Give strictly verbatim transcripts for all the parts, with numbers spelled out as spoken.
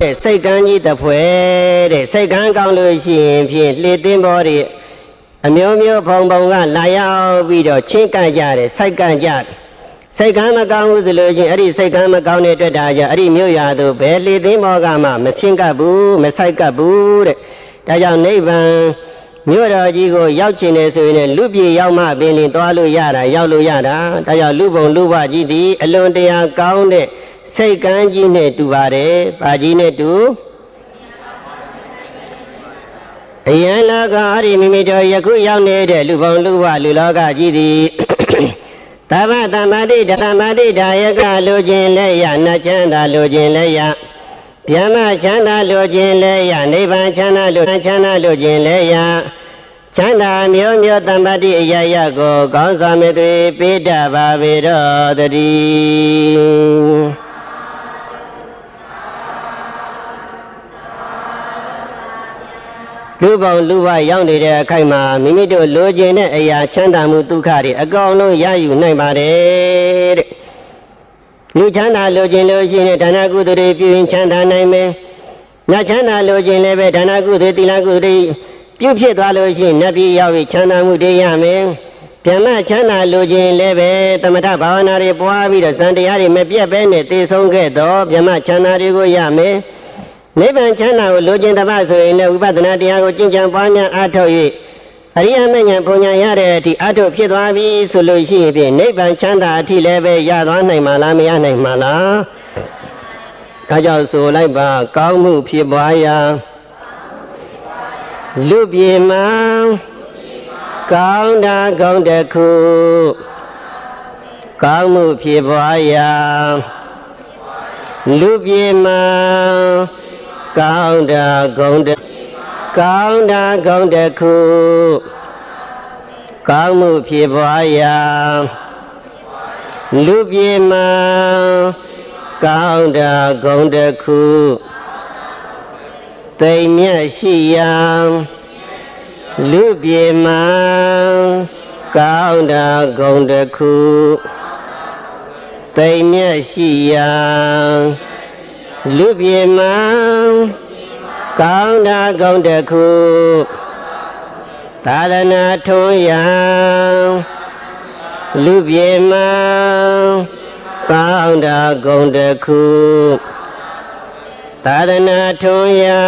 စိတ်ကန်းကြီးတစ်ဖွဲ့တဲ့စိတ်ကန်းကောင်းလို့ရှိရင်ဖြင့်လေသင်းဘောတွေအမျိုးမျိုးဖုံဖုံကလာရောက်ပြီးတော့ချင်းကန့်ကြတယ်စိုက်ကန့်ကြတယ်စိတ်ကန်းမကောင်းဘူးဆိုလို့ရှိရင်အဲ့ဒီစိတ်ကန်းမကောင်းတဲ့အတွက်ဒါကြောင့်အဲ့ဒီမြို့ရွာတို့ဘယ်လေသင်းဘောကမှမရှင်းကပ်ဘူးမစိုက်ကပ်ဘူးတဲ့ဒါကြောင့်နိဗ္ဗာန်မြို့တော်ကြီးကိုရောက်ချင်တယ်ဆိုရင်လူပြေရောက်မှပင်လင်သွားလို့ရတာရောက်လို့ရတာဒါကြောင့်လူပုံလူဘကြီးသည်အလွန်တရာကောင်းတဲ့စိတ်ကန်းကြီးနဲ့တူပါတယ်။ဘာကြီးနဲ့တူအယံလောကအရိမိမိတို့ယခုရောက်နေတဲ့လူပုံလူဘလူလောကကြီးသည်သဗ္ဗတမ္ပတိဓမ္မတိဒါယကလိုခြင်းလည်းရနတ်ချမ်းသာလိုခြင်းလည်းရဗျမချမ်းသာလိုခြင်းလည်းရနိဗ္ဗာန်ချမ်းသာလိုချမ်းသာလိုခြင်းလည်းရချမ်းသာမျိုးမျိုးတမ္ပတိအယယကိုကောင်းစွာမဲ့တွေပေးတတ်ပါပေတော့တည်းလူပေါင်းလူဝရောက်နေတဲ့အခိုက်မှာမိမိတို့လိုချင်တဲ့အရာချမ်းသာမှုဒုက္ခတွေအကောင်လုံးရယူနိုင်ပါတယ်တဲ့လူချမ်းသာလိုချင်လို့ရှိရင်ဒါနကုသိုလ်တွေပြုရင်ချမ်းသာနိုင်မယ်။နတ်ချမ်းသာလိုချင်လည်းပဲဒါနကုသိုလ်သီလကုသိုလ်ပြုဖြစ်သွားလို့ရှိရင်နတ်ပြည်ရောက်ပြီးချမ်းသာမှုတွေရမယ်။ဓမ္မချမ်းသာလိုချင်လည်းပဲသမထဘာဝနာတွေပွားပြီးတော့ဇန်တရားတွေမပြတ်ဘဲနဲ့တည်ဆုံးခဲ့တော့ဓမ္မချမ်းသာတွေကိုရမယ်။နိဗ္ဗာန်ချမ်းသာကိုလိုချင်တပတ်ဆိုရင်လည်းဝိပဿနာတရားကိုကျင့်ကြံပွားများအားထုတ်၍အရိယမဉ္ဇဉ်ဘုံညာရတဲ့အထိအားထုတ်ဖြစ်သွားပြီဆိုလို့ရှိရင်ဖြင့်နိဗ္ဗာန်ချမ်းသာအထိလည်းပဲရသွားနိုင်မှာလားမရနိုင်မှာလားဒါကြောင့်ဆိုလိုက်ပါကောင်းမှုဖြစ်ပွားရာလူပြေမှာကောင်းတာကောင်းတစ်ခုကောင်းမှုဖြစ်ပွားရာလူပြေမှာကောင်းတာကောင်းတစ်ကောင်းတာကောင်းတစ်ခုကောင်းမှုဖြစ်ပွားရာလူပြေမှာကောင်းတာကောင်းတစ်ခုသိမ်မြတ်ရှိရာလူပြေမှာကောင်းတာကောင်းတစ်ခုသိမ်မြတ်ရှိရာလူပြေမှာကောင်းတာကောင်းတစ်ခုသာသနာထွန်းရာလူပြေမှာကောင်းတာကောင်းတစ်ခုသာသနာထွန်းရာ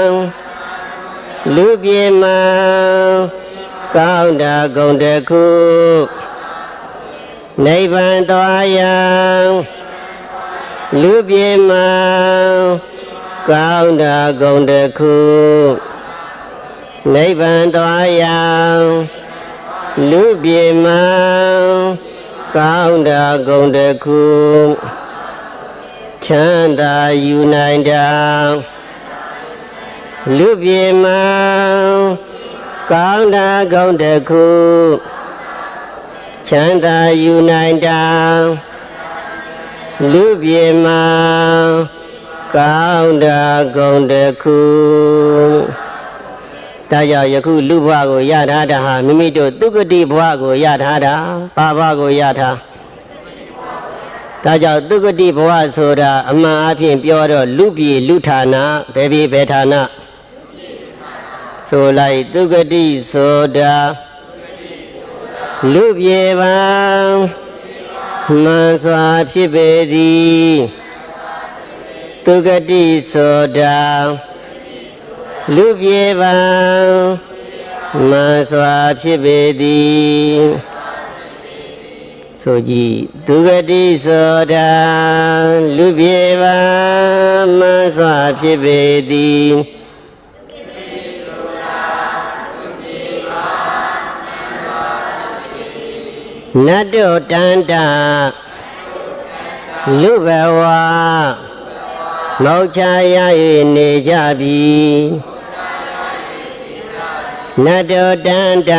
လူပြေမှာကောင်းတာကောင်းတစ်ခုနိဗ္ဗာန်သွားရာလူပြေမှာကောင်းတာကောင်းတစ်ခုနိဗ္ဗာန်သွားရာလူပြေမှာကောင်းတာကောင်းတစ်ခုချမ်းသာယူနိုင်တာလူပြေမှာကောင်းတာကောင်းတစ်ခုချမ်းသာယူနိုင်တာလူပြေမှာကောင်းတာကောင်းတစ်ခုဒါကြောင့်ယခုလူဘဝကိုရထားတာဟာမိမိတို့သုဂတိဘဝကိုရထားတာပါဘကိုရထားဒါကြောင့်သုဂတိဘဝဆိုတာအမှန်အဖြစ်ပြောတော့လူပြေလူဌာနဘယ်ပြေဘယ်ဌာနဆိုလိုက်သုဂတိဆိုတာလူပြေပါမှန်စွာဖြစ်ပေသည်သုဂတိဆိုတာလူပြေပါမှန်စွာဖြစ်ပေသည်ဆိုကြည်သုဂတိဆိုတာလူပြေပါမှန်စွာဖြစ်ပေသည်နတ္တောတန္တလူဘဝမောချရ၍နေကြပြီနတ္တောတန္တ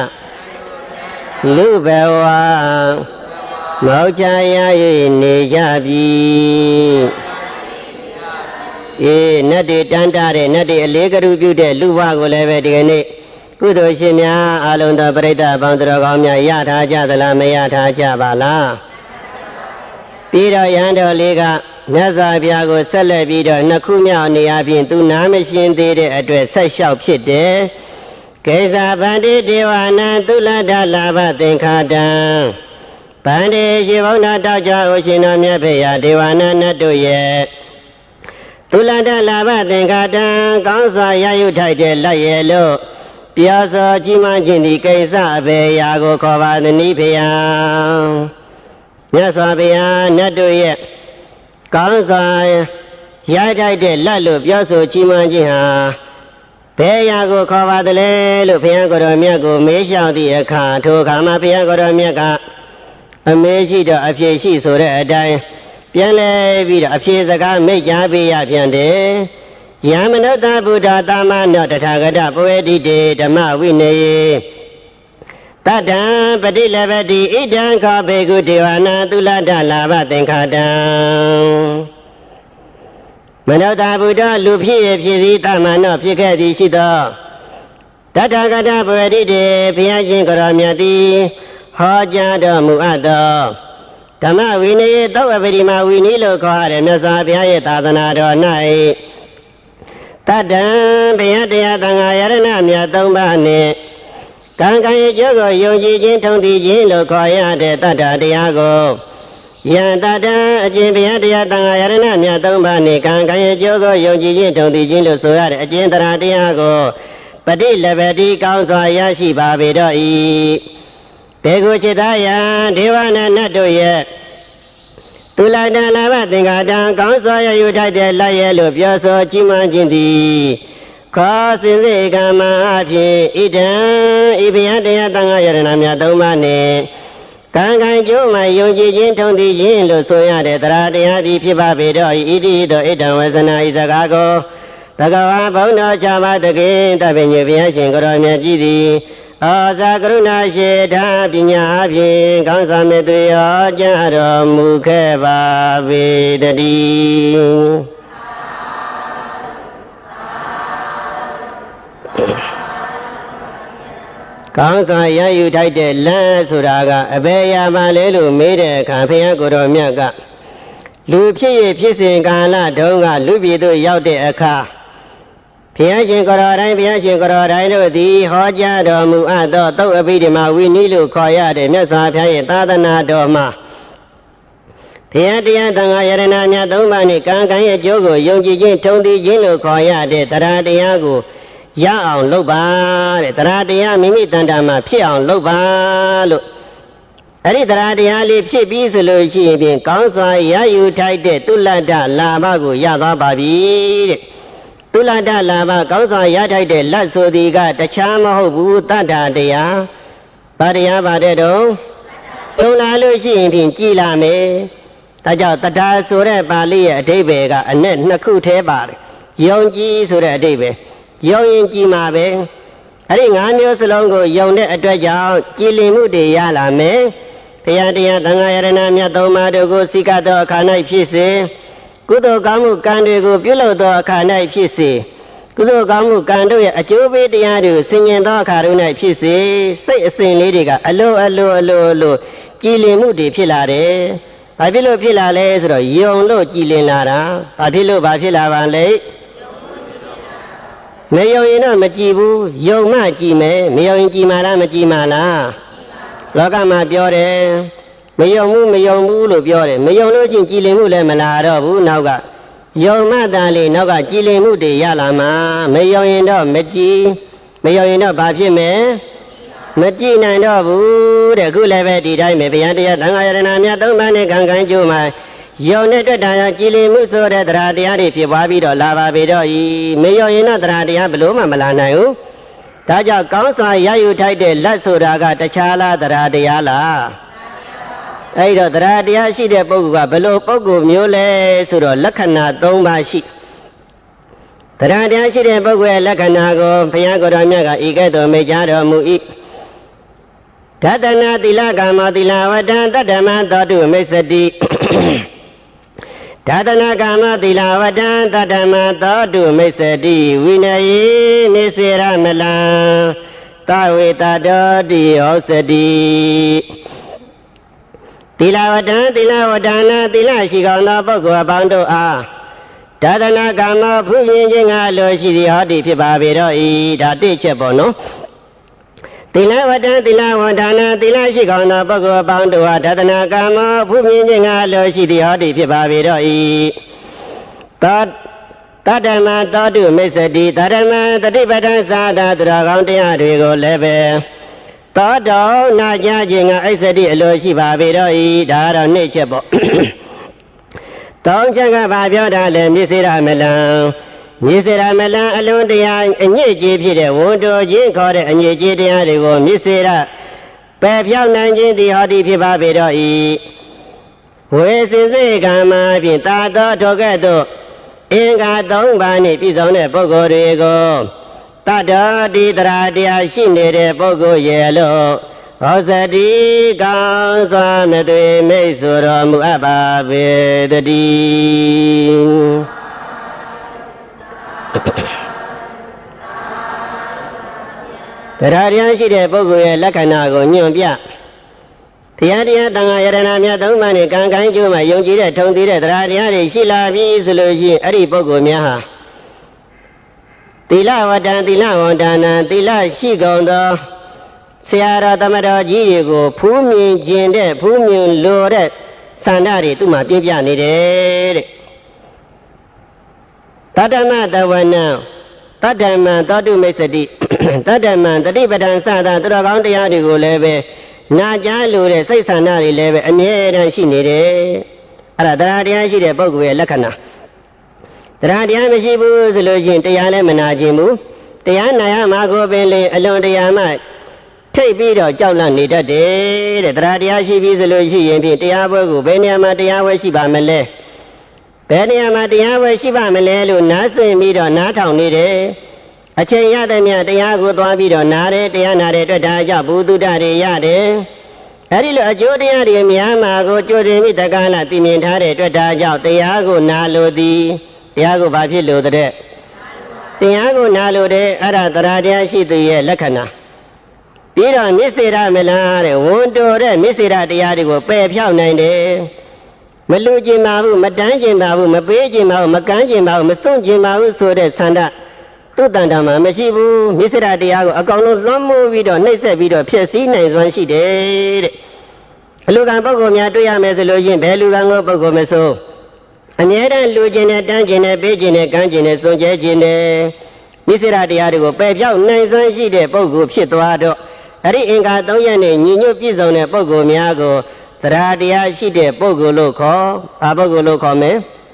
လူဘဝမောချရ၍နေကြပြီအေးနတ်တွေတန္တတဲ့နတ်တွေအလေးကရုပြုတဲ့လူဘဝကိုလည်းပဲဒီကနေ့ကုသိုလ်ရှင်များအလုံးသောပရိသတ်ပေါင်းတော်ကောင်းများရထားကြသလားမရထားကြပါလားပြီးတော့ရဟန်းတော်လေးကမြတ်စွာဘုရားကိုဆက်လက်ပြီးတော့နှစ်ခုမြောက်နေရာဖြင့်သူနာမရှင်းသေးတဲ့အတွက်ဆက်လျှောက်ဖြစ်တယ်ကိစ္စဗန္တိဒေဝနာသုလတလာဘသင်္ခါတံဗန္တိရှိဘုံနာတောက်ကြအိုရှင်တော်မြတ်ဖေယဒေဝနာနတ်တို့ရဲ့သုလတလာဘသင်္ခါတံကောင်းစွာရယူထိုက်တဲ့လက်ရဲ့လို့ပြောစောကြီးမှခြင်းဒီကိစ္စအဘေရာကိုခေါ်ပါသနိဖေယမြတ်စွာဘုရားနတ်တို့ရဲ့ကောင်းစွာရထိုက်တဲ့လက်လို့ပြောဆိုကြီးမှခြင်းဟာဘယ်ရာကိုခေါ်ပါသလဲလို့ဘုရားကိုယ်တော်မြတ်ကိုမေးလျှောက်သည့်အခါထိုအခါမှာဘုရားကိုယ်တော်မြတ်ကအမေးရှိတော့အဖြေရှိဆိုတဲ့အတိုင်းပြန်လဲပြီးတော့အဖြေစကားမိတ်ကြားပေးရပြန်တယ်ယမနတဗုဒ္ဓတာမနောတထာဂတပဝေတိတေဓမ္မဝိနယေတတံပတိလဘတိဣဒံခောဘေကုဒေဝနာသုလတလာဘသင်္ခါတံမနောတဗုဒ္ဓလူဖြစ်ရဖြစ်သည်တာမနောဖြစ်ခဲ့သည်ရှိသောတထာဂတပဝေတိတေဘုရားရှင်ကိုရောမြတ်သည်ဟောကြားတော်မူအပ်သောဓမ္မဝိနယေသောအပရိမဝိနည်းလို့ခေါ်ရတဲ့မြတ်စွာဘုရားရဲ့သာသနာတော်၌တတံဘုရားတရားသံဃာယရဏမြတ်သုံးပါးနှင့်ကံကံရဲ့ကျိုးကိုယုံကြည်ခြင်းထုံတည်ခြင်းလို့ခေါ်ရတဲ့တတ္တတရားကိုယံတတံအကျင့်ဘုရားတရားသံဃာယရဏမြတ်သုံးပါးနှင့်ကံကံရဲ့ကျိုးကိုယုံကြည်ခြင်းထုံတည်ခြင်းလို့ဆိုရတဲ့အကျင့်တရားတရားကိုပฏิလဘတိကောင်းစွာရရှိပါပေတော့၏ဘေကုจิตာယံဒေဝနာနတ်တို့ရဲ့သုလတလာဘသင်္ခါတံကောင်းစွာရယူထိုက်တဲ့လက်ရဲ့လို့ပြောဆိုကြီးမှန်းခြင်းသည်ခောစင်စေကမအဖြစ်ဣဒံဤဘုရားတရားသံဃာယရဏမြတ်သုံးပါးနှင့်ကံကံကျိုးမှယုံကြည်ခြင်းထုံတည်ခြင်းလို့ဆိုရတဲ့တရားတရားသည်ဖြစ်ပါပေတော့ဤတိသောဣဒံဝေဇနာဤစကားကိုသကဝါဘုံတော်ချပါတကိတပည့်ညဘုရားရှင်ကိုရောမြတ်ကြီးသည်အာဇာကရုဏာရှိတာပညာအပြင်ကောင်းစွာမေတ္တာဟောကြားတော်မူခဲ့ပါပေတည်းကောင်းစွာရယူထိုက်တဲ့လမ်းဆိုတာကအဘယ်ရာမှလဲလို့မေးတဲ့အခါဘုရားကိုယ်တော်မြတ်ကလူဖြစ်ရဖြစ်စဉ်ကာလတုန်းကလူပြည်သို့ရောက်တဲ့အခါဘုရားရှင်ကိုယ်တော်တိုင်းဘုရားရှင်ကိုယ်တော်တိုင်းတို့သည်ဟောကြားတော်မူအပ်သောသုတ်အဘိဓမ္မာဝိနည်းလို့ခေါ်ရတဲ့မြတ်စွာဘုရားရဲ့သာသနာတော်မှာဘုရားတရားသံဃာယရဏမြတ်သုံးပါးနှင့်ကံကံရဲ့ကျိုးကိုယုံကြည်ခြင်းထုံတည်ခြင်းလို့ခေါ်ရတဲ့တရားတရားကိုရအောင်လုပ်ပါတဲ့တရားတရားမိမိတန်တာမှာဖြစ်အောင်လုပ်ပါလို့အဲ့ဒီတရားတရားလေးဖြစ်ပြီးဆိုလို့ရှိရင်ဖြင့်ကောင်းစွာရယူထိုက်တဲ့သုလတ္တလာဘကိုရသွားပါပြီတဲ့သုလတ္တလာဘကောင်းစွာရထိုက်တဲ့လက်ဆိုသည်ကတခြားမဟုတ်ဘူးတတ္တတရားဗာတရားဗာတဲ့တော့သုံးလာလို့ရှိရင်ဖြင့်ကြည်လာမယ်ဒါကြောင့်တတ္တာဆိုတဲ့ပါဠိရဲ့အဓိပ္ပာယ်ကအနဲ့နှစ်ခုထဲပါတယ်ယုံကြည်ဆိုတဲ့အဓိပ္ပာယ်ယုံရင်ကြည်မှာပဲအဲ့ဒီငါးမျိုးစလုံးကိုယုံတဲ့အတွက်ကြောင့်ကြည်လင်မှုတွေရလာမယ်ဘုရားတရားသံဃာယရဏမြတ်သုံးပါးတို့ကိုစိကသောအခါ၌ဖြစ်စေကုသိုလ်ကောင်းမှုကံတွေကိုပြုလုပ်သောအခါ၌ဖြစ်စေကုသိုလ်ကောင်းမှုကံတို့ရဲ့အကျိုးပေးတရားတွေကိုဆင်ញင်သောအခါတို့၌ဖြစ်စေစိတ်အစဉ်လေးတွေကအလိုအလိုအလိုအလိုကြည်လင်မှုတွေဖြစ်လာတယ်။ဘာဖြစ်လို့ဖြစ်လာလဲဆိုတော့ယုံလို့ကြည်လင်လာတာ။ဘာဖြစ်လို့ဘာဖြစ်လာပါလဲ။မယုံရင်တော့မကြည်ဘူးယုံမှကြည်မယ်မယုံရင်ကြည်မှာလားမကြည်မှာလား။လောကမှာပြောတယ်မယုံဘူးမယုံဘူးလို့ပြောတယ်မယုံလို့ချင်းကြည်လင်မှုလည်းမလာတော့ဘူးနောက်ကယုံမှသာလေနောက်ကကြည်လင်မှုတွေရလာမှာမယုံရင်တော့မကြည်မယုံရင်တော့ဘာဖြစ်မယ်မကြည်နိုင်တော့ဘူးတဲ့ခုလည်းပဲဒီတိုင်းပဲဘုရားတရားသံဃာယရဏမြတ်သုံးပါးနဲ့ကံကံကျိုးမှာယုံတဲ့အတွက်တရားကြည်လင်မှုဆိုတဲ့တရားတရားတွေဖြစ်ပွားပြီးတော့လာပါပေတော့ဤမယုံရင်တော့တရားတရားဘယ်လို့မှမလာနိုင်ဘူးဒါကြောင့်ကောင်းစွာရယူထိုက်တဲ့လက်ဆိုတာကတခြားလားတရားတရားလားအဲ့တော့တရားတရားရှိတဲ့ပုဂ္ဂိုလ်ကဘယ်လိုပုဂ္ဂိုလ်မျိုးလဲဆိုတော့လက္ခဏာ၃ပါးရှိတရားတရားရှိတဲ့ပုဂ္ဂိုလ်ရဲ့လက္ခဏာကိုဘုရားကိုယ်တော်မြတ်ကဤကဲ့သို့မိန့်ကြားတော်မူ၏ဓတနာသီလကာမသီလဝတ္တတတ္တမသောတုမိစ္ဆတိဓတနာကာမသီလဝတ္တတတ္တမသောတုမိစ္ဆတိဝိနယေနိစေရမလံသဝေတတောတိဟောစတိသီလဝတ္တသီလဝတ္တနာသီလရှိကောင်းသောပုဂ္ဂိုလ်အပေါင်းတို့အားဒါသနာကမ္မဖူးမြင်ခြင်းကအလိုရှိသည်ဟောသည်ဖြစ်ပါပေတော့ဤဒါတိချက်ပေါ့နော်သီလဝတ္တသီလဝတ္တနာသီလရှိကောင်းသောပုဂ္ဂိုလ်အပေါင်းတို့အားဒါသနာကမ္မဖူးမြင်ခြင်းကအလိုရှိသည်ဟောသည်ဖြစ်ပါပေတော့ဤသောတတ္တမသောတုမိစ္ဆတိတတ္တမတတိပဋ္ဌာန်သာသာသူတော်ကောင်းတရားတွေကိုလည်းပဲသောတော်နာကြခြင်းကအစ္ဆတိအလိုရှိပါပေတော့ဤဒါတော့နှိမ့်ချက်ပေါ့တောင်းချက်ကဘာပြောတာလဲမြစ်စေရမလံမြစ်စေရမလံအလုံးတရားအညစ်အကြေးဖြစ်တဲ့ဝန်တော်ချင်းခေါ်တဲ့အညစ်အကြေးတရားတွေကိုမြစ်စေရပယ်ဖြောင်းနိုင်ခြင်းသည်ဟောသည်ဖြစ်ပါပေတော့ဤဝေစင်စေကံမှာဖြင့်တာတော်ထောကဲ့သို့အင်္ဂါသုံးပါးနှင့်ပြည့်စုံတဲ့ပုဂ္ဂိုလ်တွေကိုတတ္တတိတရာတရားရှိနေတဲ့ပုဂ္ဂိုလ်ရဲ့လို့ဟောစတိကောင်းစွာမသွေမိတ်ဆိုတော်မူအပ်ပါပေတည်းတရားတရားရှိတဲ့ပုဂ္ဂိုလ်ရဲ့လက္ခဏာကိုညွှန်ပြတရားတရားတန်ခါယရဏများသုံးပါးနဲ့ကံကိုင်းကျိုးမှာယုံကြည်တဲ့ထုံသေးတဲ့တရားတရားတွေရှိလာပြီဆိုလို့ရှိရင်အဲ့ဒီပုဂ္ဂိုလ်များဟာသီလဝတ္တသီလဝန္ဒနာသီလရှိကုန်သောဆရာတော်သမတော်ကြီးတွေကိုဖူးမြင်ခြင်းတဲ့ဖူးမြင်လိုတဲ့ဆန္ဒတွေသူ့မှာပြင်းပြနေတယ်တဲ့တတ္တမတဝနံတတ္တမံသောတုမိစ္ဆတိတတ္တမံတတိပဋ္ဌာန်စသာသူတော်ကောင်းတရားတွေကိုလည်းပဲနာကြားလိုတဲ့စိတ်ဆန္ဒတွေလည်းပဲအမြဲတမ်းရှိနေတယ်အဲ့ဒါတရားတရားရှိတဲ့ပုဂ္ဂိုလ်ရဲ့လက္ခဏာတရားတရားမရှိဘူးဆိုလို့ရှိရင်တရားလည်းမနာခြင်းဘူးတရားနာရမှာကိုပင်လေအလွန်တရားမှထိတ်ပြီးတော့ကြောက်လန့်နေတတ်တယ်တဲ့တရားတရားရှိပြီဆိုလို့ရှိရင်ဖြင့်တရားပွဲကိုဘယ်နေရာမှာတရားပွဲရှိပါမလဲဘယ်နေရာမှာတရားပွဲရှိပါမလဲလို့နားဆင်ပြီးတော့နားထောင်နေတယ်အချိန်ရတဲ့မြတ်တရားကိုသွားပြီးတော့နားတယ်တရားနာတဲ့အတွက်ဒါကြောင့်ဘုသူတ္တတွေရတယ်အဲ့ဒီလိုအကျိုးတရားတွေများမှာကိုကြိုတင်ပြီးတက္ကလာသိမြင်ထားတဲ့အတွက်ဒါကြောင့်တရားကိုနာလိုသည်တရားကိုဘာဖြစ်လို့တဲ့တရားကိုနာလိုတဲ့အဲ့ဒါတရားတရားရှိသူရဲ့လက္ခဏာပြီးတော့မြစ်စေရမလားတဲ့ဝန်တော်တဲ့မြစ်စေရတရားတွေကိုပယ်ဖြောက်နိုင်တယ်မလူကျင်ပါဘူးမတန်းကျင်ပါဘူးမပေးကျင်ပါဘူးမကန်းကျင်ပါဘူးမစွန့်ကျင်ပါဘူးဆိုတဲ့ဆန္ဒသူ့တန်တာမှာမရှိဘူးမြစ်စေရတရားကိုအကောင်လုံးလွှမ်းမိုးပြီးတော့နှိပ်စက်ပြီးတော့ဖျက်ဆီးနိုင်စွမ်းရှိတယ်တဲ့အလူကံပုဂ္ဂိုလ်များတွေ့ရမယ်ဆိုလို့ချင်းဘယ်လူကံကိုပုဂ္ဂိုလ်မဆိုအမြဲတမ်းလူကျင်တဲ့တန်းကျင်တဲ့ပေးကျင်တဲ့ကန်းကျင်တဲ့စွန့်ကြဲကျင်တဲ့မြစ်စေရတရားတွေကိုပယ်ဖြောက်နိုင်စွမ်းရှိတဲ့ပုဂ္ဂိုလ်ဖြစ်သွားတော့အဲ့ဒီအင်္ဂါသုံးရပ်နဲ့ညီညွတ်ပြည့်စုံတဲ့ပုဂ္ဂိုလ်များကိုတရားတရားရှိတဲ့ပုဂ္ဂိုလ်လို့ခေါ်ဘာပုဂ္ဂိုလ်လို့ခေါ်မလဲ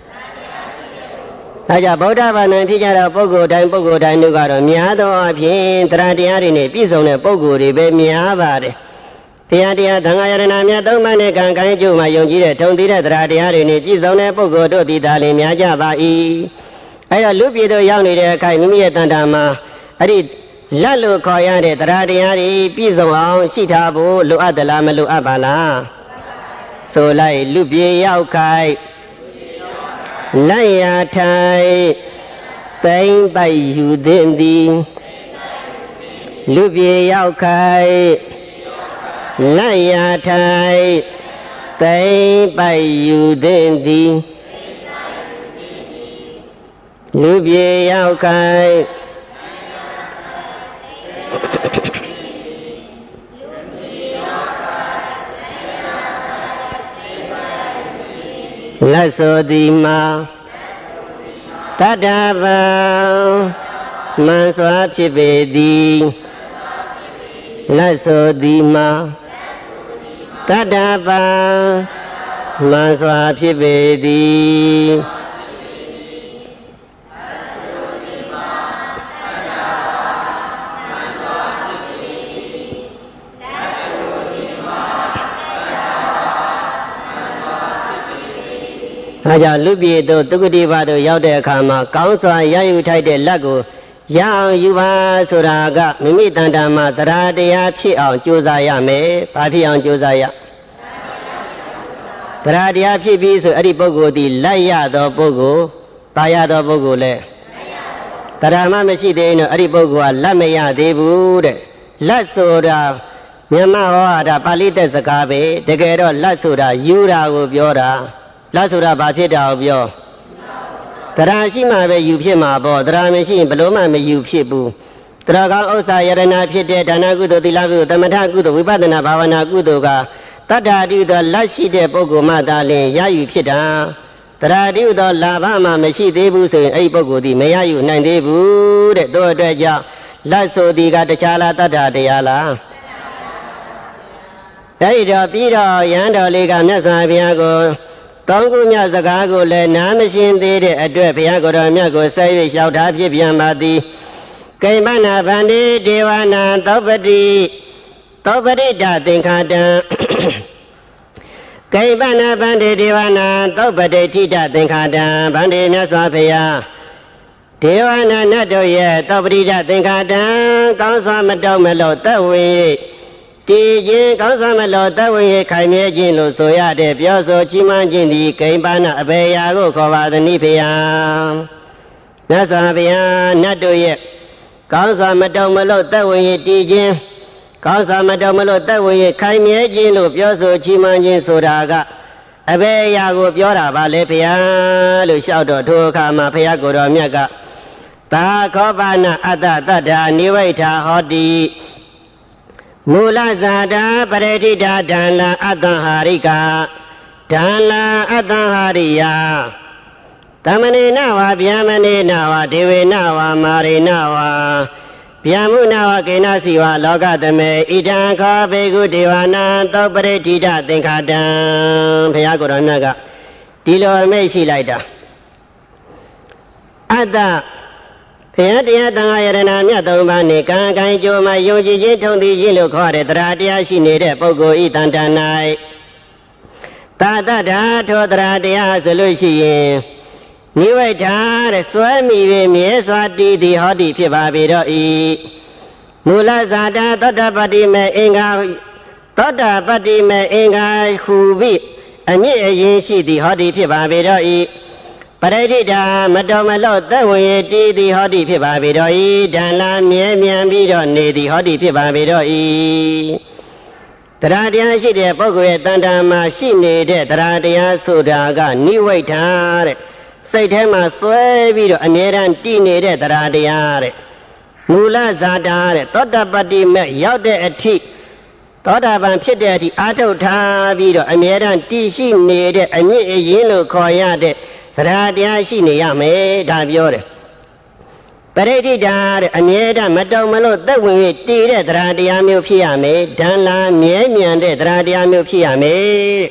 ဒါကြောင့်ဗုဒ္ဓဘာသာဖြစ်ကြတဲ့ပုဂ္ဂိုလ်တိုင်းပုဂ္ဂိုလ်တိုင်းတို့ကတော့များသောအားဖြင့်တရားတရားတွေနဲ့ပြည့်စုံတဲ့ပုဂ္ဂိုလ်တွေပဲများပါတယ်တရားတရားသံဃာယရဏများသုံးပါးနဲ့ကံကံကျိုးမှာယုံကြည်တဲ့ထုံသေးတဲ့တရားတရားတွေနဲ့ပြည့်စုံတဲ့ပုဂ္ဂိုလ်တို့သည်ဒါလည်းများကြပါ၏အဲ့တော့လူပြည်တို့ရောက်နေတဲ့အခိုက်မိမိရဲ့တန်တာမှာအဲ့ဒီလက်လို့ခေါ်ရတဲ့တရားတရားတွေပြည့်စုံအောင်ရှိထားဖို့လိုအပ်သလားမလိုအပ်ပါလားဆိုလိုက်လူပြေရောက်ခိုက်လက်ရထိုင်သိမ့်ပိုက်ယူသင့်သည်လူပြေရောက်ခိုက်လက်ရထိုင်သိမ့်ပိုက်ယူသင့်သည်လူပြေရောက်ခိုက်လက်ဆိုသည်မှာတတ္တဗံမန်စွာဖြစ်ပေသည်လက်ဆိုသည်မှာတတ္တဗံမန်စွာဖြစ်ပေသည်ဒါကြောင့်လူပြည်တို့သုက္ကတိဘတို့ရောက်တဲ့အခါမှာကောင်းစွာရယူထိုက်တဲ့လက်ကိုရအောင်ယူပါဆိုတာကမိမိတန်တာမှာတရားတရားဖြစ်အောင်ကြိုးစားရမယ်။ဘာဖြစ်အောင်ကြိုးစားရ။တရားတရားဖြစ်ပြီးဆိုအဲ့ဒီပုဂ္ဂိုလ်ဒီလက်ရသောပုဂ္ဂိုလ်၊တာရသောပုဂ္ဂိုလ်လဲတရားမှမရှိသေးရင်တော့အဲ့ဒီပုဂ္ဂိုလ်ကလက်မရသေးဘူးတဲ့။လက်ဆိုတာမြန်မာဟောတာပါဠိတက်စကားပဲတကယ်တော့လက်ဆိုတာယူတာကိုပြောတာလက်ဆိုတာဘာဖြစ်တာကိုပြောတရားရှိမှပဲယူဖြစ်မှာပေါ့တရားမရှိရင်ဘလို့မှမယူဖြစ်ဘူးတရားကောင်းဥစ္စာယရဏဖြစ်တဲ့ဒါနကုသိုလ်သီလကုသိုလ်သမထကုသိုလ်ဝိပဿနာဘာဝနာကုသိုလ်ကတတ္တာတိဟုသောလက်ရှိတဲ့ပုဂ္ဂိုလ်မှသာလျှင်ရယူဖြစ်တာတရားတိဟုသောလာဘမှမရှိသေးဘူးဆိုရင်အဲ့ဒီပုဂ္ဂိုလ်ဒီမရယူနိုင်သေးဘူးတဲ့တို့အတွက်ကြောင့်လက်ဆိုဒီကတခြားလားတတ္တာတရားလားအဲ့ဒီတော့ပြီးတော့ရဟန်းတော်လေးကမြတ်စွာဘုရားကိုတောင်းကုမြတ်စကားကိုလည်းနားမရှင်းသေးတဲ့အတွက်ဘုရားကိုယ်တော်မြတ်ကိုဆက်၍လျှောက်ထားဖြစ်ပြန်ပါသည်ကိမ္ပနာဗန္တိဒေဝနာသောပတိသောပရိတသင်္ခါတံကိမ္ပနာဗန္တိဒေဝနာသောပတိထိတသင်္ခါတံဗန္တိမြတ်စွာဘုရားဒေဝနာနတ်တို့ရဲ့သောပရိတသင်္ခါတံကောင်းစွာမတောက်မလို့သက်ဝင်တည်ခြင်းကောင်းစွာမလို့သက်ဝင်ခိုင်မြဲခြင်းလို့ဆိုရတဲ့ပြောဆိုချီးမွမ်းခြင်းသည်ကိမ္ပနာအဘေရာကိုခေါ်ပါသည်နိဖေယမြတ်စွာဘုရားနတ်တို့ရဲ့ကောင်းစွာမတောက်မလို့သက်ဝင်တည်ခြင်းကောင်းစွာမတောက်မလို့သက်ဝင်ခိုင်မြဲခြင်းလို့ပြောဆိုချီးမွမ်းခြင်းဆိုတာကအဘေရာကိုပြောတာပါလေဖေယလို့လျှောက်တော့ထိုအခါမှာဖေယကိုယ်တော်မြတ်ကသာခောပနာအတ္တတတ္ထာနိဝိဋ္ဌာဟောတိမူလဇာတာပရိဋိဌာဒံလအတ္တဟာရိကဒံလအတ္တဟာရိယသမဏေနဝဗျာမဏေနဝဒေဝေနဝမာရေနဝဗျာမုနဝကေနစီဝလောကသမေဣဒံခောဘေကုဒေဝနာသောပရိဋိဌာသင်္ခါတံဘုရားကိုယ်တော်မြတ်ကဒီလိုအမိန့်ရှိလိုက်တာအတ္တဘုရားတရားသံဃာယရဏမြတ်သုံးပါးနဲ့ကံကံကြိုးမှာယုံကြည်ခြင်းထုံသိခြင်းလို့ခေါ်တဲ့တရားတရားရှိနေတဲ့ပုဂ္ဂိုလ်ဤတန်တန်၌သာတ္တာထောတရားတရားဆိုလို့ရှိရင်နိဝိဋ္ဌာတဲ့စွဲမိပေမြဲစွာတည်သည်ဟောတိဖြစ်ပါပေတော့ဤမူလဇာတာသောတပတ္တိမေအင်္ဂါသောတပတ္တိမေအင်္ဂါဟူပြီးအမြင့်အရင်ရှိသည်ဟောတိဖြစ်ပါပေတော့ဤပရိဋိဌာမတော်မလို့သက်ဝင်တည်သည်ဟောတိဖြစ်ပါပေတော့ဤဒံလာမြဲမြံပြီးတော့နေသည်ဟောတိဖြစ်ပါပေတော့ဤတရားတရားရှိတဲ့ပုဂ္ဂိုလ်ရဲ့တန်တာမှာရှိနေတဲ့တရားတရားဆိုတာကနိဝိဋ္ဌာတဲ့စိတ်ထဲမှာစွဲပြီးတော့အမြဲတမ်းတည်နေတဲ့တရားတရားတဲ့မူလဇာတာတဲ့သောတပတ္တိမေရောက်တဲ့အထိသောတာပန်ဖြစ်တဲ့အထိအာထုတ်ထားပြီးတော့အမြဲတမ်းတည်ရှိနေတဲ့အမြင့်အရင်လို့ခေါ်ရတဲ့တရားတရားရှိနေရမယ်ဒါပြောတယ်ပရိဋိဌာတဲ့အမြဲတမ်းမတုံမလို့သက်ဝင်တည်တဲ့တရားတရားမျိုးဖြစ်ရမယ်ဒံလာမြဲမြံတဲ့တရားတရားမျိုးဖြစ်ရမယ်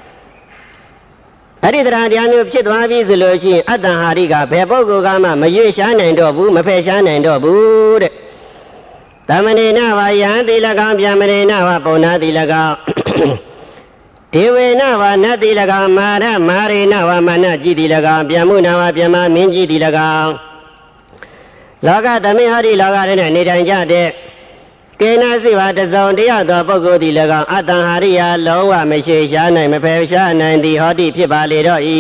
အဲ့ဒီတရားတရားမျိုးဖြစ်သွားပြီဆိုလို့ရှိရင်အတ္တဟာရိကဘယ်ပုဂ္ဂိုလ်ကမှမရွေ့ရှားနိုင်တော့ဘူးမဖယ်ရှားနိုင်တော့ဘူးတဲ့သမဏေနဝယံတိလကောင်ဗျာမဏေနဝပုံနာတိလကောင်ဒေဝေနဝနတ်တိလကောင်မာရမာရေနဝမနကြည်တိလကောင်ဗျာမုနဝဗျာမမင်းကြီးတိလကောင်လောကသမိဟောဒီလောကထဲနဲ့နေထိုင်ကြတဲ့ကေနစိဝတစုံတယောက်သောပုဂ္ဂိုလ်ဒီ၎င်းအတ္တဟာရိယလုံးဝမရှိရှားနိုင်မဖယ်ရှားနိုင်သည်ဟောတိဖြစ်ပါလေတော့ဤ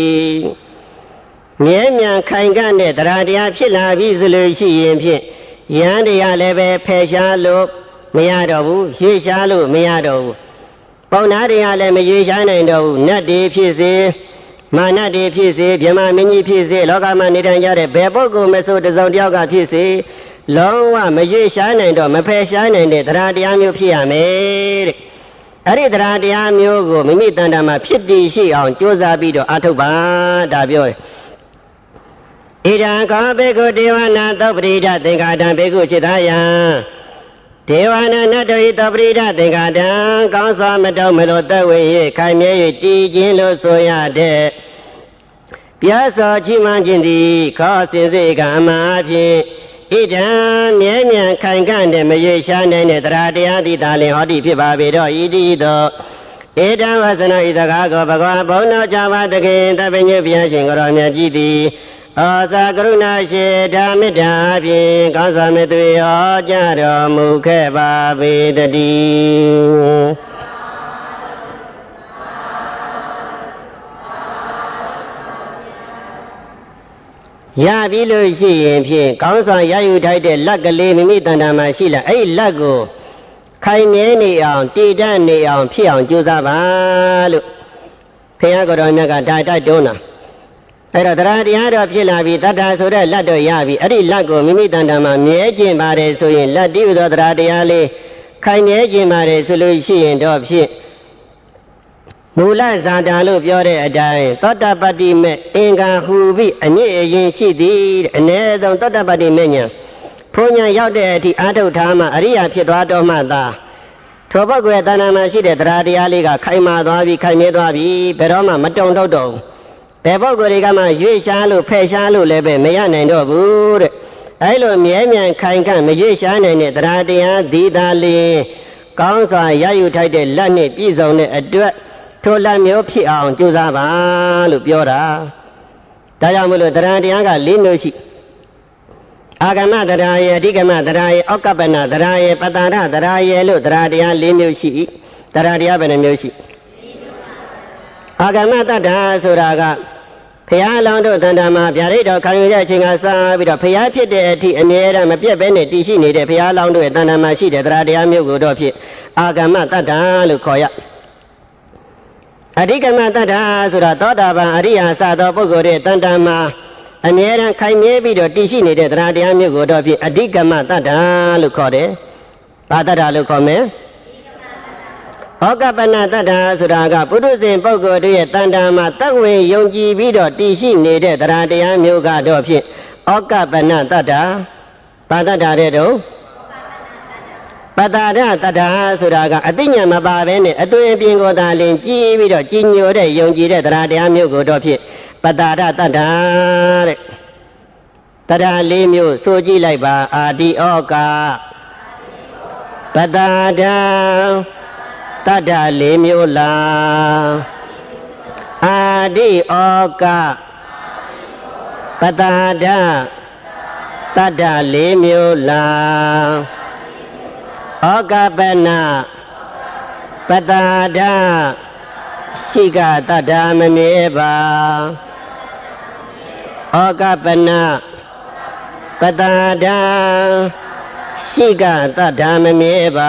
မြဲမြံခိုင်ကန့်တဲ့တရားတရားဖြစ်လာပြီဆိုလို့ရှိရင်ဖြင့်ယန္တရားလည်းပဲဖယ်ရှားလို့မရတော့ဘူးရွေ့ရှားလို့မရတော့ဘူးပုံနာတရားလည်းမရွေ့ရှားနိုင်တော့ဘူးနတ်တွေဖြစ်စေမာနတွေဖြစ်စေဗြဟ္မာမင်းကြီးဖြစ်စေလောကမှာနေထိုင်ကြတဲ့ဘယ်ပုဂ္ဂိုလ်မဆိုတစုံတယောက်ကဖြစ်စေလုံးဝမရွေ့ရှားနိုင်တော့မဖယ်ရှားနိုင်တဲ့တရားတရားမျိုးဖြစ်ရမယ်တဲ့အဲ့ဒီတရားတရားမျိုးကိုမိမိတန်တာမှာဖြစ်တည်ရှိအောင်ကြိုးစားပြီးတော့အထုတ်ပါဒါပြောတယ်ဣဒံခောဘေကုဒေဝနာသောပရိဒသင်္ဃာတံဘေကုจิตာယံဒေဝနာနတ္တိသောပရိဒသင်္ဃာတံကောင်းစွာမတောင်းမလို့သက်ဝင်၍ခိုင်မြဲ၍တည်ခြင်းလို့ဆိုရတဲ့ပြာစောချီးမွမ်းခြင်းသည်ခောစင်စေကံအမှအဖြစ်ဣဒံမြဲမြံခိုင်ကန့်တဲ့မရွေ့ရှားနိုင်တဲ့တရားတရားသည်သာလင်ဟောတိဖြစ်ပါပေတော့ဤတိသောဣဒံဝဆနဣသကာကိုဘဂဝါဘုံတော်ကြပါတခင်တပည့်ညဘုရားရှင်ကိုရောမြတ်ကြီးသည်ဩဇာကရုဏာရှိဓမ္မေတ္တာဖြင့်ကောင်းစွာမေတ္တာဟောကြားတော်မူခဲ့ပါပေတည်းရပြီလို့ရှိရင်ဖြင့်ကောင်းစွာရယူထိုက်တဲ့လက်ကလေးမိမိတန်တာမှာရှိလာအဲ့ဒီလက်ကိုခိုင်မြဲနေအောင်တည်တတ်နေအောင်ဖြစ်အောင်ကြိုးစားပါလို့ဘုရားကိုယ်တော်မြတ်ကဒါတိုက်တွန်းတာအဲ့တော့တရားတရားတော်ဖြစ်လာပြီတတ္တာဆိုတဲ့လက်တော့ရပြီအဲ့ဒီလက်ကိုမိမိတန်တန်မှာမြဲကျင့်ပါတယ်ဆိုရင်လက်တည်သောတရားတရားလေးခိုင်မြဲကျင့်ပါတယ်ဆိုလို့ရှိရင်တော့ဖြစ်မူလဇာတာလို့ပြောတဲ့အတိုင်းသောတပတ္တိမေအင်္ဂါဟူပြီးအညစ်အရင်ရှိသည်အ ਨੇ ဆုံးသောတပတ္တိမေညာဘုံညာရောက်တဲ့အထိအာထုတ်ထားမှအရိယာဖြစ်သွားတော့မှသာထိုပုဂ္ဂိုလ်ရဲ့တဏ္ဍာမှာရှိတဲ့တရားတရားလေးကခိုင်မာသွားပြီးခိုင်မြဲသွားပြီးဘယ်တော့မှမတုံထုတ်တော့ဘူးဘယ်ပုဂ္ဂိုလ်တွေကမှရွေ့ရှားလို့ဖယ်ရှားလို့လည်းပဲမရနိုင်တော့ဘူးတဲ့အဲလိုမြဲမြံခိုင်ခန့်မရွေ့ရှားနိုင်တဲ့တရားတရားဒီသာလျင်ကောင်းစွာရယူထိုက်တဲ့လက်နဲ့ပြည့်စုံတဲ့အတွက်ထိုလက်မျိုးဖြစ်အောင်ကြိုးစားပါလို့ပြောတာဒါကြောင့်မလို့တရားတရားက၄မျိုးရှိအာဂမတရားရဲ့အဓိကမတရားရဲ့ဩကပ္ပနတရားရဲ့ပတ္တာရတရားရဲ့လို့တရားတရား၄မျိုးရှိတရားတရားဘယ်နှမျိုးရှိအာဂမတတ္တာဆိုတာကဘုရားလောင်းတို့တန်တာမှာဗျာဒိတ်တော်ခံယူတဲ့အချိန်ကစပြီးတော့ဘုရားဖြစ်တဲ့အထိအမြဲတမ်းမပြတ်ဘဲနဲ့တည်ရှိနေတဲ့ဘုရားလောင်းတို့ရဲ့တန်တာမှာရှိတဲ့တရားတရားမျိုးကိုတော့ဖြစ်အာဂမတတ္တာလို့ခေါ်ရအဓိကမတတ္တာဆိုတာသောတာပန်အရိယာစသောပုဂ္ဂိုလ်ရဲ့တန်တာမှာအမြဲတမ်းခိုင်မြဲပြီးတော့တည်ရှိနေတဲ့တရားတရားမျိုးကိုတော့ဖြစ်အဓိကမတတ္တာလို့ခေါ်တယ်။ဘာတတ္တာလို့ခေါ်မလဲ။ဩကပ္ပနတတ္တာဆိုတာကပုထုဇဉ်ပုဂ္ဂိုလ်တို့ရဲ့တန်တာမှာတတ်ဝင်ယုံကြည်ပြီးတော့တည်ရှိနေတဲ့တရားတရားမျိုးကတော့ဖြစ်ဩကပ္ပနတတ္တာဘာတတ္တာတဲ့တော့ပတ္တာရတတ္တာဆိုတာကအသိဉာဏ်မပါဘဲနဲ့အသွင်အပြင်ကိုသာလင်ကြည်ပြီးတော့ကြည်ညိုတဲ့ယုံကြည်တဲ့တရားတရားမျိုးကိုတော့ဖြစ်ပတ္တာရတတ္တာတဲ့တရားလေးမျိုးဆိုကြည့်လိုက်ပါအာဒီဩကပတ္တာရတတ္တာလေးမျိုးလားအာဒီဩကပတ္တာရတတ္တာလေးမျိုးလားဩကပ္ပနပတ္တာရရှိကတတ္တာမမြဲပါဩကပ္ပနပတ္တာရရှိကတတ္တာမမြဲပါ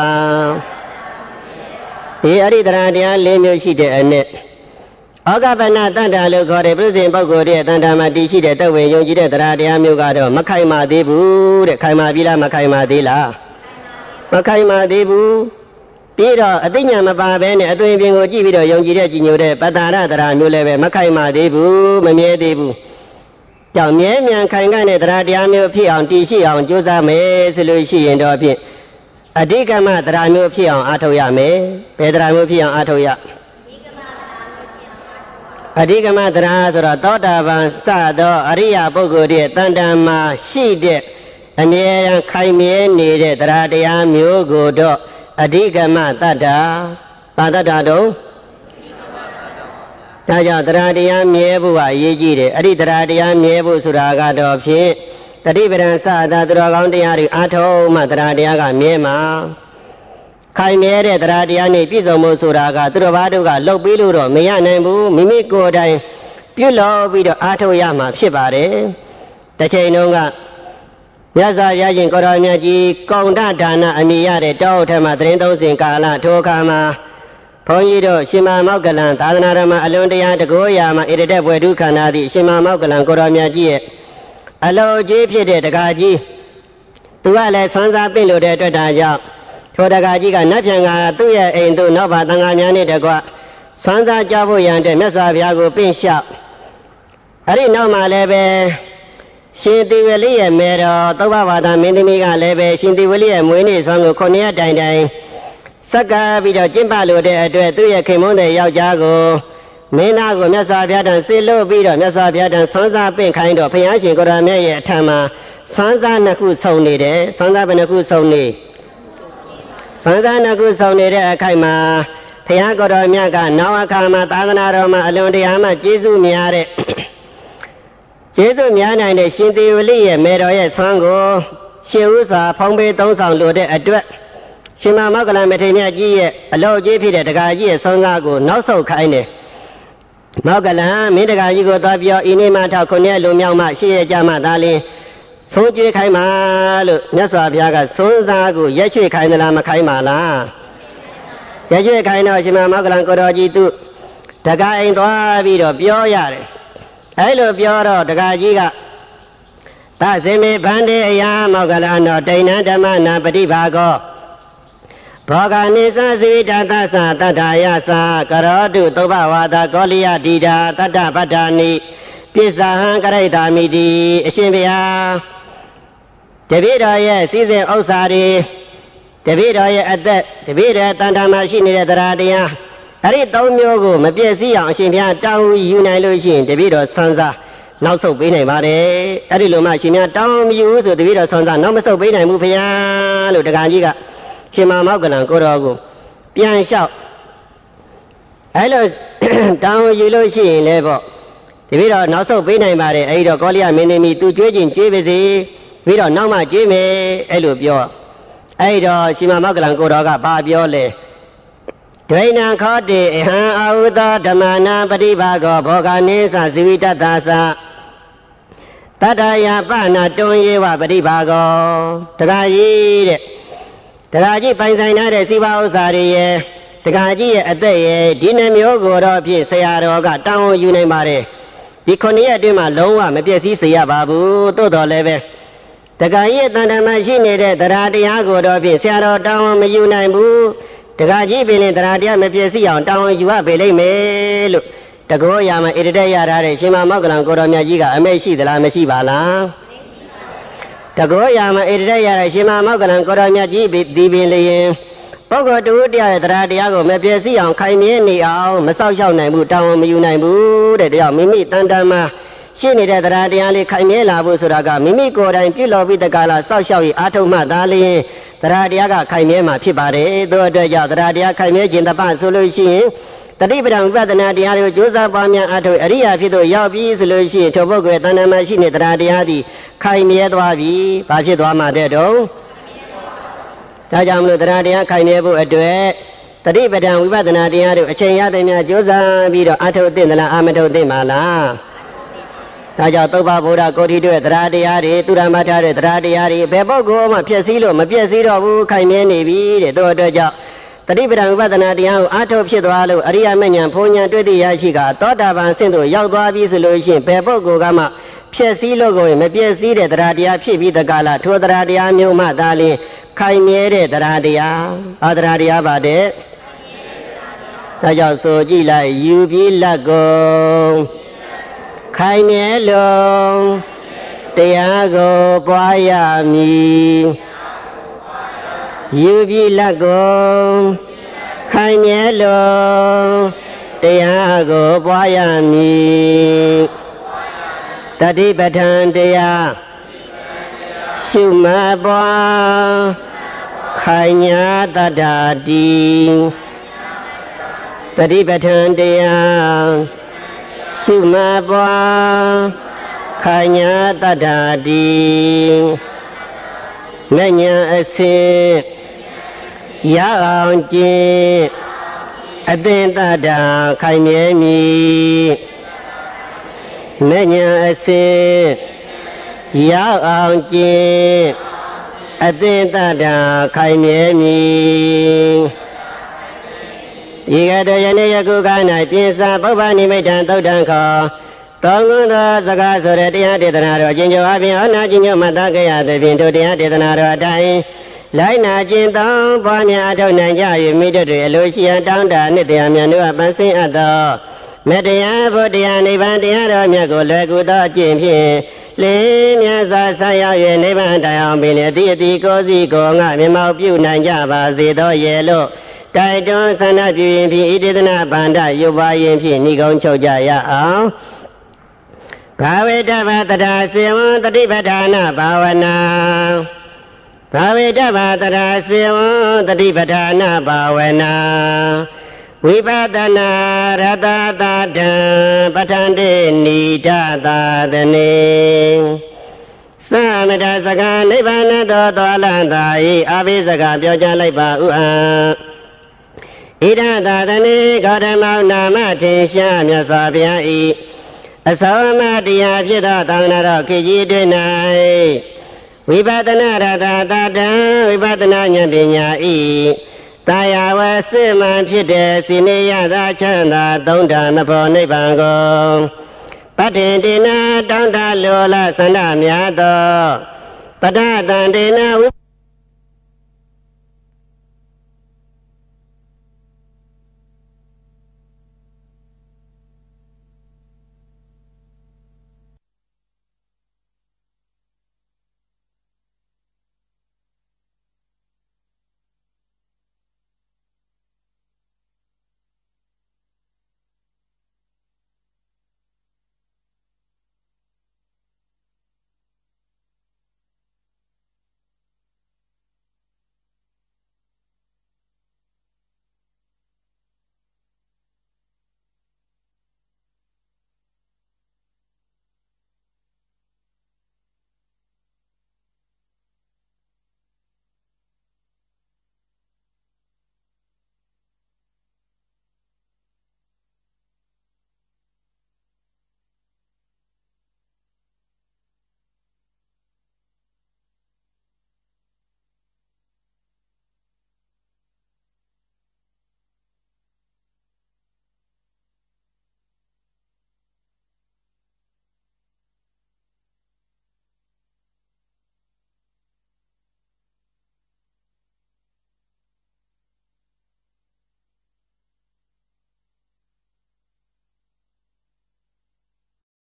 ဒီအရိဒရာတရား၄မျိုးရှိတဲ့အနက်ဩကပ္ပနတတ္တာလို့ခေါ်တဲ့ပုရိသေပုဂ္ဂိုလ်ရဲ့တဏ္ဍာမှာတည်ရှိတဲ့တဝေယုံကြည်တဲ့တရားတရားမျိုးကတော့မခိုင်မာသေးဘူးတဲ့ခိုင်မာပြီလားမခိုင်မာသေးလားမခိုင်မာသေးဘူးပြီးတော့အသိဉာဏ်မပါဘဲနဲ့အသွင်ပြင်ကိုကြည့်ပြီးတော့ယုံကြည်တဲ့ကြည်ညိုတဲ့ပတ္တာရတရားမျိုးလည်းပဲမခိုင်မာသေးဘူးမမြဲသေးဘူးကြောင့်မြဲမြံခိုင်ခန့်တဲ့တရားတရားမျိုးဖြစ်အောင်တည်ရှိအောင်ကြိုးစားမယ်ဆိုလို့ရှိရင်တော့ဖြင့်အဓိကမတရားမျိုးဖြစ်အောင်အားထုတ်ရမယ်ဘယ်တရားမျိုးဖြစ်အောင်အားထုတ်ရအဓိကမတရားဆိုတော့သောတာပန်စသောအရိယပုဂ္ဂိုလ်ရဲ့တန်တန်မှာရှိတဲ့အမြဲတမ်းခိုင်မြဲနေတဲ့တရားတရားမျိုးကိုတော့အဓိကမတတ္တာပါတ္တာတော့ဒါကြောင့်တရားတရားမြဲဖို့ကအရေးကြီးတယ်အဲ့ဒီတရားတရားမြဲဖို့ဆိုတာကတော့ဖြင့်တတိပဒံစသာသူတော်ကောင်းတရားတွေအားထုတ်မှတရားတရားကမြဲမှာခိုင်မြဲတဲ့တရားတရားနဲ့ပြည့်စုံဖို့ဆိုတာကသူတော်ဘာတို့ကလှုပ်ပြီးလို့တော့မရနိုင်ဘူးမိမိကိုယ်တိုင်ပြုလုပ်ပြီးတော့အားထုတ်ရမှာဖြစ်ပါတယ်တစ်ချိန်လုံးကမြတ်စွာဘုရားရှင်ကိုရောင်မြတ်ကြီးကုံတဒါနအမိရတဲ့တောအုပ်ထမှာသတင်းသုံးစဉ်ကာလထိုအခါမှာဘုန်းကြီးတို့ရှင်မမောက္ကလံသာသနာတော်မှာအလွန်တရာတကိုးရာမှာဣရတက်ဘွယ်ဒုခန္ဓာသည့်ရှင်မမောက္ကလံကိုရောင်မြတ်ကြီးရဲ့အလောကြီးဖြစ်တဲ့တကားကြီးသူကလည်းဆွမ်းစားပင့်လို့တဲ့အတွက်ဒါကြောင့်ထိုတကားကြီးကနတ်ပြန်ကသူ့ရဲ့အိမ်သို့နောက်ပါသံဃာများနဲ့တကွဆွမ်းစားကြဖို့ရန်တဲ့မြတ်စွာဘုရားကိုပင့်လျှောက်အဲ့ဒီနောက်မှာလည်းပဲရှင်သီဝလိရဲ့မေတော်သုဘဝါဒမင်းသမီးကလည်းပဲရှင်သီဝလိရဲ့မွေးနေ့ဆွမ်းကိုခုနှစ်ရက်တိုင်တိုင်စက္ကပြီးတော့ကျင့်ပလို့တဲ့အတွက်သူ့ရဲ့ခင်မုန်းတဲ့ယောက်ျားကိုမင်းသားကိုမြတ်စွာဘုရားတန်ဆေလို့ပြီးတော့မြတ်စွာဘုရားတန်ဆွမ်းစားပင့်ခိုင်းတော့ဘုရားရှင်ကိုရောင်မြတ်ရဲ့အထံမှာဆွမ်းစားနှစ်ခုဆုံနေတယ်ဆွမ်းစားဘယ်နှစ်ခုဆုံနေဆွမ်းစားနှစ်ခုဆုံနေတဲ့အခိုက်မှာဘုရားကိုရောင်မြတ်ကနောက်အခါမှာသာသနာတော်မှာအလွန်တရာမှကျေးဇူးများတဲ့ကျေးဇူးများနိုင်တဲ့ရှင်သေဝလိရဲ့မေတော်ရဲ့ဆွမ်းကိုရှေးဥစွာဖုံးပေးသုံးဆောင်လို့တဲ့အတွက်ရှင်မမောက္ကလံမထေရမြတ်ကြီးရဲ့အလောကြီးဖြစ်တဲ့တကာကြီးရဲ့ဆွမ်းစားကိုနောက်ဆုတ်ခိုင်းတယ်မောက္ကလံမင်းတကာကြီးကိုသွားပြောဤနေ့မှထောက်ခုနှစ်လူမြောက်မှရှေ့ရကြမှသာလင်းဆုံးကျွေးခိုင်းပါလို့မြတ်စွာဘုရားကစွန်းစားကိုရက်ရွှေ့ခိုင်းသလားမခိုင်းပါလားရက်ရွှေ့ခိုင်းတော့ရှင်မမောက္ကလံကိုတော်ကြီးသူတက္ကအိမ်သွားပြီးတော့ပြောရတယ်အဲလိုပြောတော့တက္ကကြီးကသဇင်မေဗန္တေအယမောက္ကလံတော်တိဏ္ဍဓမ္မနာပฏิဘာကောဘောဂနိသဇိဝိတသသတတ္ထာယသကရောတုသုဘဝါဒကောလိယတိတာတတ္တပတ္ထာနိပစ္ဆဟံကရိတာမိတိအရှင်ဘုရားတပည့်တော်ရဲ့စည်းစိမ်ဥစ္စာတွေတပည့်တော်ရဲ့အသက်တပည့်တော်တန်တာမှာရှိနေတဲ့တရားတရားအဲ့ဒီသုံးမျိုးကိုမပြည့်စည်အောင်အရှင်ဘုရားတောင်းယူနိုင်လို့ရှိရင်တပည့်တော်ဆန်းစားနောက်ဆုတ်ပေးနိုင်ပါတယ်အဲ့ဒီလိုမှရှင်များတောင်းမယူဆိုတပည့်တော်ဆန်းစားနောက်မဆုတ်ပေးနိုင်ဘူးဘုရားလို့တက္ကကြီးကရှင်မမောက္ကလံကိုတော်ကိုပြန်လျှောက်အဲ့လိုတောင်းယူလို့ရှိရင်လည်းပေါ့တပည့်တော်နောက်ဆုတ်ပေးနိုင်ပါတယ်အဲ့ဒီတော့ကောလိယမင်းသမီးသူကြွေးခြင်းကြွေးပါစေပြီးတော့နောက်မှကြွေးမယ်အဲ့လိုပြောအဲ့တော့ရှင်မမောက္ကလံကိုတော်ကဘာပြောလဲဒွိဏံခောတိအဟံအာဟုသောဓမ္မနာပฏิဘာဂောဘောဂနိသဇိဝိတတသတတ္တယပနာတွန်ယေဝပฏิဘာဂောတက္ကကြီးတဲ့တက္ကကြီးပိုင်ဆိုင်ထားတဲ့စီပါဥစ္စာတွေရဲ့တက္ကကြီးရဲ့အသက်ရဲ့ဒီနှမျိုးကိုတော့ဖြင့်ဆရာတော်ကတောင်းယူနိုင်ပါတယ်ဒီခုနှစ်ရက်အတွင်းမှာလုံးဝမပြည့်စည်စေရပါဘူးသို့တော်လည်းပဲတက္ကကြီးတန်တမှာရှိနေတဲ့တရားတရားကိုတော့ဖြင့်ဆရာတော်တောင်းမယူနိုင်ဘူးတက္ကကြီးပင်လည်းတရားတရားမပြည့်စည်အောင်တောင်းယူရပေလိမ့်မယ်လို့တကောရာမှာဣတတက်ရထားတဲ့ရှင်မမောက္ကလံကိုတော်မြတ်ကြီးကအမိတ်ရှိသလားမရှိပါလားတကောရာမှာဣတတက်ရတဲ့ရှင်မမောက္ကလံကိုတော်မြတ်ကြီးဒီပင်လျင်ပုဂ္ဂိုလ်တူတရားရဲ့တရားတရားကိုမပြည့်စည်အောင်ခိုင်မြဲနေအောင်မဆောက်ရှောက်နိုင်ဘူးတောင်းမယူနိုင်ဘူးတဲ့တရားမိမိတန်တမ်းမှာရှိနေတဲ့တရားတရားလေးခိုင်မြဲလာဖို့ဆိုတာကမိမိကိုယ်တိုင်ပြုလို့ပြီးတကလားဆောက်ရှောက်ပြီးအာထုံမှသာလျင်တရားတရားကခိုင်မြဲမှာဖြစ်ပါတယ်သို့အတွက်ကြောင့်တရားတရားခိုင်မြဲခြင်းတပဆိုလို့ရှိရင်တတိပဒံဝိပဿနာတရားတွေကိုကြိုးစားပွားများအားထုတ်အရိယာဖြစ်သို့ရောက်ပြီးဆိုလို့ရှိရင်ထိုပုဂ္ဂိုလ်ရဲ့တဏ္ဍာမှာရှိနေတရားတရားသည်ခိုင်မြဲသွားပြီ။ဘာဖြစ်သွားမှာတဲ့တော့ဒါကြောင့်မလို့တရားတရားခိုင်မြဲဖို့အတွက်တတိပဒံဝိပဿနာတရားတို့အချိန်ရတဲ့များကြိုးစားပြီးတော့အားထုတ်သင့်သလားအာမထုတ်သင့်ပါလား။ဒါကြောင့်သုဘဗုဒ္ဓကိုဋ္ဌိတို့တရားတရားတွေသူရမထားတဲ့တရားတရားတွေဘယ်ပုဂ္ဂိုလ်မှဖြစ်စည်းလို့မပြည့်စည်တော့ဘူးခိုင်မြဲနေပြီတဲ့တို့အတွက်ကြောင့်တတိပဒံဝိပဿနာတရားကိုအားထုတ်ဖြစ်သွားလို့အရိယာမဉ္ဇဉ်ဘုံဉာဏ်တွေ့သိရရှိကသောတာပန်ဆင့်သို့ရောက်သွားပြီဆိုလို့ရှိရင်ဘယ်ပုဂ္ဂိုလ်ကမှဖြစ်စည်းလို့ကိုမပြည့်စည်တဲ့တရားတရားဖြစ်ပြီးတကလားထိုတရားတရားမျိုးမှသာလျှင်ခိုင်မြဲတဲ့တရားတရားအာတရားတရားပါတဲ့ဒါကြောင့်ဆိုကြည့်လိုက်ယူပြီးလက်ကုန်ခိုင်မြဲလုံးတရားကိုပွားရမည်ယူပြီးလက်ကုန်ခိုင်မြဲလုံးတရားကိုပွားရမည်တတိပဋ္ဌာန်တရားရှုမှတ်ပွားခိုင်ညာတတ္တာတိတတိပဋ္ဌာန်တရားရှုမှတ်ပွားခိုင်ညာတတ္တာတိမဉ္ဇဉ်အစစ်ရအောင်ကျင့်အသင်္တတာခိုင်မြဲမည်မဉ္ဇဉ်အစစ်ရအောင်ကျင့်အသင်္တတာခိုင်မြဲမည်ဤကတယနေ့ယခုက၌ပြင်စာပုဗ္ဗနိမိတ်တံသုတ်တံခောတောင်းကုန်သောစကားဆိုတဲ့တရားဒေသနာတော်အချင်းချင်းအပြင်အနာချင်းချင်းမှတ်သားကြရသဖြင့်တို့တရားဒေသနာတော်အတိုင်းလိုက်နာခြင်းတောင်းပွားများအထောက်နိုင်ကြ၍မိတို့တွေအလိုရှိရန်တောင်းတနှစ်တရားများတို့ပန်းစင်းအပ်သောမေတ္တရားဘုရားနိဗ္ဗာန်တရားတော်မြတ်ကိုလွယ်ကူသောအကျင့်ဖြင့်လင်းမြတ်စွာဆက်ရောက်၍နိဗ္ဗာန်တရားပင်အတိအတိကိုစီကိုငါမျက်မှောက်ပြုနိုင်ကြပါစေသောရဲ့လို့တိုက်တွန်းဆန္ဒပြုရင်ဖြင့်ဣတိဒနာဗန္ဒရုပ်ပါရင်ဖြင့်ဏိကုံချုပ်ကြရအောင်ဘာဝေတဗတရာစေဝံတတိပဋ္ဌာနာဘာဝနာဘာဝေတဗတရာစေဝံတတိပဋ္ဌာနာဘာဝနာဝိပဿနာရတတတံပဋ္ဌန္တေနိဒသာသနေသမထစကားနိဗ္ဗာန်တော်တော်လန်သာဤအဘိစကားပြောကြားလိုက်ပါဥအံဣဒသာသနေဂေါတမောနာမထင်ရှားမြတ်စွာဘုရားဤအသောမတရားဖြစ်သောသံဃာတော်ခေကြီးတွင်၌ဝိပဿနာရတတတံဝိပဿနာဉာဏ်ပညာဤတာယာဝစစ်မှန်ဖြစ်တဲ့စိနေယသာချမ်းသာသုံးဌာနဖို့နိဗ္ဗာန်ကိုပတ္တိတေနတောင်းတလိုလားဆန္ဒများသောပဒတံတေနဝိ